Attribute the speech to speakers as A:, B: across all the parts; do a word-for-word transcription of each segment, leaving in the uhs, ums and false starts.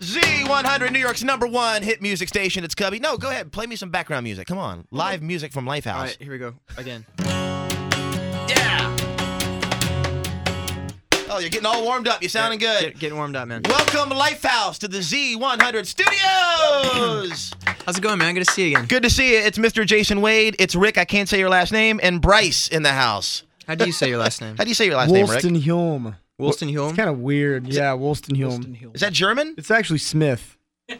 A: Z one hundred, New York's number one hit music station. It's Cubby. No, go ahead. Play me some background music. Come on. Live music from Lifehouse.
B: All right, here we go. Again.
A: Yeah. Oh, you're getting all warmed up. You're sounding good.
B: Get, getting warmed up, man.
A: Welcome, Lifehouse, to the Z one hundred Studios.
B: How's it going, man? Good to see you again.
A: Good to see you. It's Mister Jason Wade. It's Rick. I can't say your last name. And Bryce in the house.
B: How do you say your last name?
A: How do you say your last name, Rick?
C: Wolstenholme.
B: Wolstenholme?
C: It's kind of weird. Yeah, Wolstenholme.
A: Is that German?
C: It's actually Smith.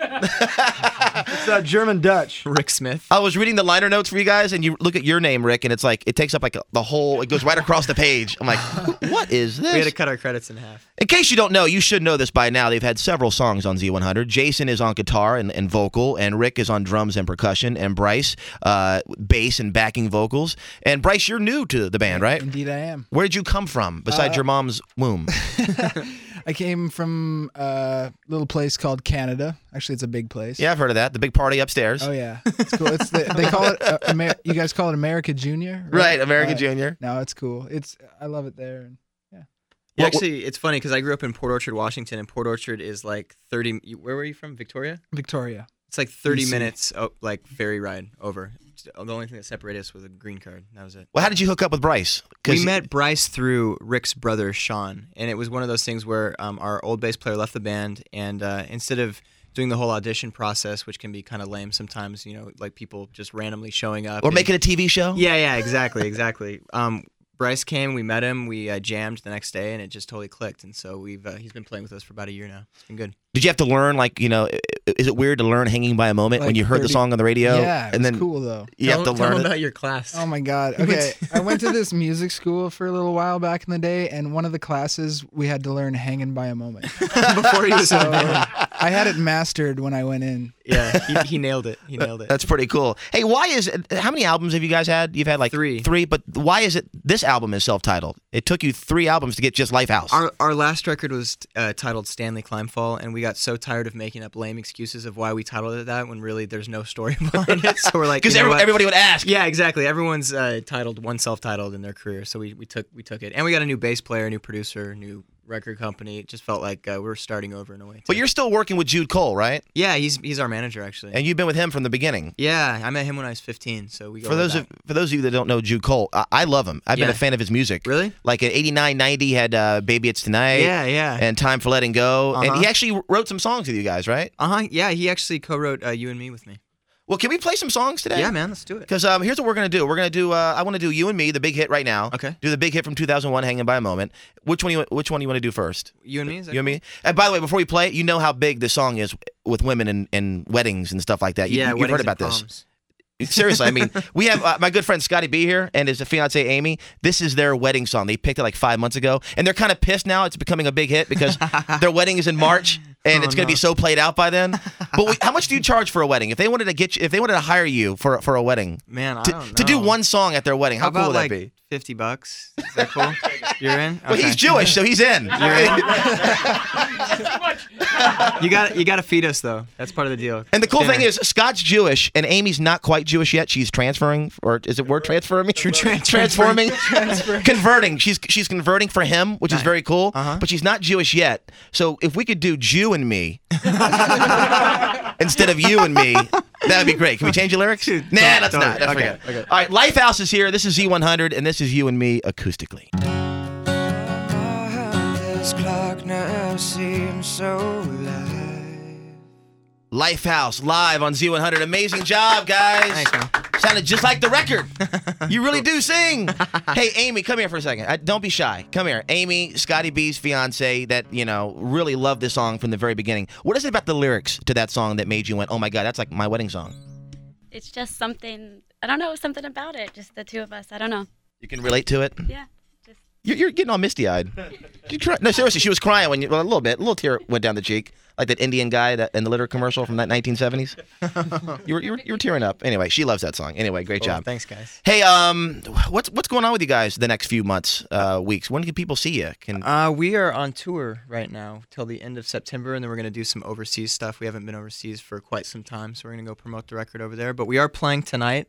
C: It's uh, German Dutch.
B: Rick Smith.
A: I was reading the liner notes for you guys, and you look at your name, Rick, and it's like, it takes up like the whole, it goes right across the page. I'm like, what is this?
B: We had to cut our credits in half.
A: In case you don't know, you should know this by now. They've had several songs on Z one hundred. Jason is on guitar and, and vocal, and Rick is on drums and percussion, and Bryce, uh, bass and backing vocals. And Bryce, you're new to the band, right?
D: Indeed I am.
A: Where did you come from, besides
D: Uh,
A: your mom's womb?
D: I came from a little place called Canada. Actually, it's a big place.
A: Yeah, I've heard of that. The big party upstairs.
D: Oh, yeah. It's cool. It's the, they call it, uh, Amer- you guys call it America Junior?
A: Right, America
D: Uh,
A: Junior.
D: No, it's cool. It's I love it there. And yeah.
B: Yeah,
A: What-
B: actually, it's funny because I grew up in Port Orchard, Washington, and Port Orchard is like thirty. you- Where were you from? Victoria?
D: Victoria.
B: It's like thirty
D: D C.
B: minutes, oh, like ferry ride over. The only thing that separated us was a green card. That was it.
A: Well, how did you hook up with Bryce? 'Cause-
B: We met Bryce through Rick's brother, Sean, and it was one of those things where um, our old bass player left the band, and uh, instead of doing the whole audition process, which can be kind of lame sometimes, you know, like people just randomly showing up.
A: Or
B: and-
A: making a T V show?
B: Yeah, yeah, exactly, exactly. Um, Bryce came, we met him, we uh, jammed the next day, and it just totally clicked. And so we've uh, he's been playing with us for about a year now. It's been good.
A: Did you have to learn, like, you know, i- is it weird to learn Hanging by a Moment when
D: Like
A: you heard the
D: thirty
A: song on the radio?
D: Yeah, it
A: and
D: was
A: then
D: cool, though.
A: you have to
B: Tell- tell
A: learn
B: him
A: it?
B: about your class.
D: Oh, my God. Okay. I went to this music school for a little while back in the day, and one of the classes, we had to learn Hanging by a Moment.
B: Before he was
D: So
B: on band.
D: I had it mastered when I went in.
B: Yeah, he, he nailed it. He nailed it.
A: That's pretty cool. Hey, why is it, how many albums have you guys had? You've had like
B: Three.
A: Three, but why is it this album is self-titled? It took you three albums to get just Lifehouse.
B: Our our last record was uh, titled Stanley Climbfall, and we got so tired of making up lame excuses of why we titled it that when really there's no story behind it. So we're like,
A: Because
B: you know what?
A: everybody would ask.
B: Yeah, exactly. Everyone's uh, titled one self-titled in their career, so we, we took we took it, and we got a new bass player, a new producer, new record company. It just felt like uh, we were starting over in a way. Too.
A: But you're still working with Jude Cole, right?
B: yeah, he's he's our manager actually.
A: And you've been with him from the beginning.
B: yeah, I met him when I was fifteen, so we go
A: For
B: way
A: those
B: back.
A: of for those of you that don't know Jude Cole, I, I love him. I've been
B: Yeah.
A: a fan of his music.
B: Really?
A: Like in eighty-nine, ninety, he had uh, Baby It's Tonight.
B: Yeah, yeah.
A: And Time for Letting Go. And
B: Uh-huh.
A: he actually wrote some songs with you guys, right?
B: Uh huh. Yeah, he actually co-wrote uh, "You and Me" with me.
A: Well, can we play some songs today?
B: Yeah, man, let's do it.
A: Because um, here's what we're gonna do. We're gonna do. Uh, I want to do "You and Me," the big hit right now.
B: Okay.
A: Do the big hit from two thousand one, "Hanging by a Moment." Which one? You, which one you want to do first?
B: You and Me. Is that
A: You and me. And by the way, before we play it, you know how big this song is with women and, and weddings and stuff like that. You,
B: Yeah,
A: you've
B: weddings
A: heard
B: and
A: about this.
B: proms.
A: Seriously, I mean, we have uh, my good friend Scotty B here and his fiance Amy. This is their wedding song. They picked it like five months ago, and they're kind of pissed now. It's becoming a big hit because their wedding is in March, and
B: Oh,
A: it's going to be
B: no.
A: so played out by then. But we, how much do you charge for a wedding? If they wanted to get you, if they wanted to hire you for for a wedding,
B: Man, I
A: to,
B: don't know.
A: to do one song at their wedding, how,
B: How
A: cool
B: about
A: would that
B: like
A: be?
B: fifty bucks? Is that cool? You're in.
A: Well,
B: Okay.
A: he's Jewish, so he's in.
B: You're in. You got you got to feed us though. That's part of the deal.
A: And the cool
B: Dinner.
A: thing is, Scott's Jewish, and Amy's not quite Jewish yet. She's transferring, or is it word transferring? Transforming, converting. She's she's converting for him, which is
B: Nice.
A: very cool.
B: Uh-huh.
A: But she's not Jewish yet. So if we could do Jew and Me instead of you and me, that would be great. Can we change the lyrics? Nah, that's
B: totally.
A: not. That's
B: Okay,
A: okay.
B: okay.
A: All right, Lifehouse is here. This is Z one hundred, and this is You and Me acoustically.
E: This clock now seems so alive.
A: Lifehouse live on Z one hundred. Amazing job, guys.
B: Thanks, man.
A: Sounded just like the record. You really do sing. Hey, Amy, come here for a second. Uh, don't be shy. Come here. Amy, Scotty B's fiance that, you know, really loved this song from the very beginning. What is it about the lyrics to that song that made you went, oh my God, that's like my wedding song?
F: It's just something, I don't know, something about it. Just the two of us. I don't know.
A: You can relate to it?
F: Yeah. Just
A: You're, you're getting all misty-eyed. You cry- no, seriously, she was crying when you, well, a little bit. A little tear went down the cheek. Like that Indian guy that in the litter commercial from that nineteen seventies. You were, you were, you were tearing up. Anyway, she loves that song. Anyway, great
B: Cool.
A: job.
B: Thanks, guys.
A: Hey, um, what's what's going on with you guys the next few months, uh, weeks? When can people see you? Can
B: Uh, we are on tour right now till the end of September, and then we're going to do some overseas stuff. We haven't been overseas for quite some time, so we're going to go promote the record over there. But we are playing tonight.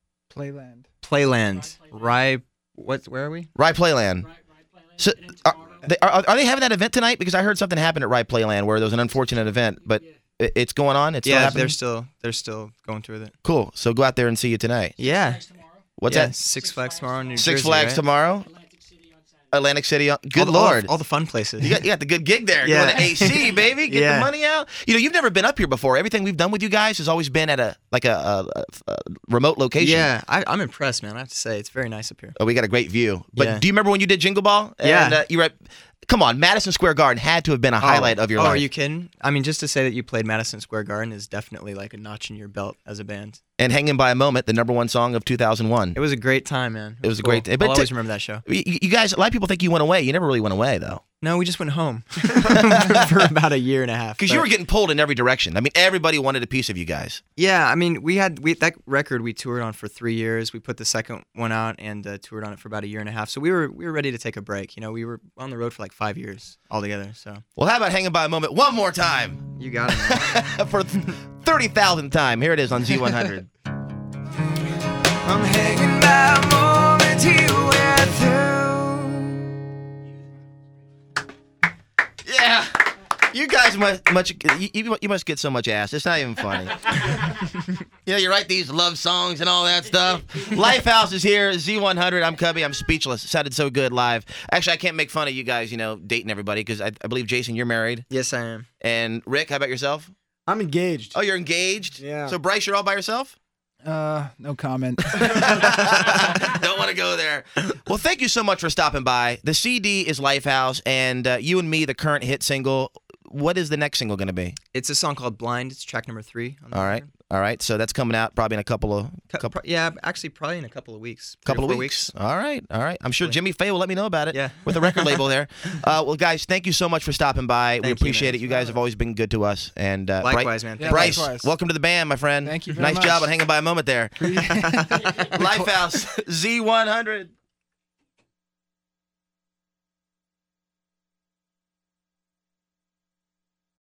D: Playland.
B: Playland. Rye. What? Where are we?
A: Rye Playland. So, are, They, are, are they having that event tonight? Because I heard something happened at Right Playland where there was an unfortunate event, but it- it's going on. It's still
B: Yeah,
A: happening?
B: they're still they're still going through with it.
A: Cool. So go out there and see you tonight.
B: Yeah.
A: What's
B: yeah,
A: that?
B: Six Flags tomorrow in New
A: Six
B: Jersey,
A: Flags
B: right?
A: tomorrow. Atlantic City. on- Good
B: all the, all the-
A: lord.
B: all the fun places.
A: You got, you got the good gig there.
B: Yeah.
A: Going to A C, baby. Get
B: Yeah.
A: the money out. You know, you've never been up here before. Everything we've done with you guys has always been at a like a, a, a, a remote location.
B: Yeah, I, I'm impressed, man. I have to say, it's very nice up here.
A: Oh, we got a great view. But
B: Yeah.
A: do you remember when you did Jingle Ball?
B: Yeah.
A: And, uh, you were at, come on, Madison Square Garden had to have been a highlight
B: oh,
A: of your
B: oh,
A: life.
B: are you kidding? I mean, just to say that you played Madison Square Garden is definitely like a notch in your belt as a band.
A: And Hanging by a Moment, the number one song of two thousand one.
B: It was a great time, man.
A: It was a
B: cool.
A: great day. But
B: I'll
A: t-
B: always remember that show.
A: You, you guys, a lot of people think you went away. You never really went away, though.
B: No, we just went home for about a year and a half.
A: Because you
B: but-
A: were getting pulled in every direction. I mean, everybody wanted a piece of you guys.
B: Yeah, I mean, we had we that record we toured on for three years. We put the second one out and uh, toured on it for about a year and a half. So we were we were ready to take a break. You know, we were on the road for like five years altogether. So
A: Well, how about Hanging by a Moment one more time?
B: you got it. Man.
A: For thirty thousandth time. Here it is on Z one hundred.
E: I'm hanging by a moment you went through.
A: Yeah. You guys must much you, you you must get so much ass. It's not even funny. You know, you write these love songs and all that stuff. Lifehouse is here. Z one hundred. I'm Cubby. I'm speechless. It sounded so good live. Actually, I can't make fun of you guys, you know, dating everybody because I, I believe, Jason, you're married.
B: Yes, I am.
A: And Rick, how about yourself?
C: I'm engaged.
A: Oh, you're engaged?
C: Yeah.
A: So, Bryce, you're all by yourself?
D: Uh, no comment.
A: Don't want to go there. Well, thank you so much for stopping by. The C D is Lifehouse, and uh, You and Me, the current hit single. What is the next single going to be?
B: It's a song called "Blind." It's track number three. On the
A: All right.
B: record.
A: All right. So that's coming out probably in a couple of
B: Cou-
A: couple,
B: pro- yeah, actually, probably in a couple of weeks. Three or
A: couple of
B: four
A: weeks. All right. All right. I'm sure
B: Hopefully.
A: Jimmy Faye will let me know about it.
B: Yeah.
A: With the record label there. Uh, well, guys, thank you so much for stopping by. we
B: Thank you,
A: appreciate
B: man.
A: it. You guys have always been good to us. And uh, Bry-
B: Likewise, man.
D: Yeah,
A: Bryce,
D: likewise.
A: welcome to the band, my friend.
D: Thank you very
A: Nice
D: much.
A: job on Hanging by a Moment there. Lifehouse Z one hundred.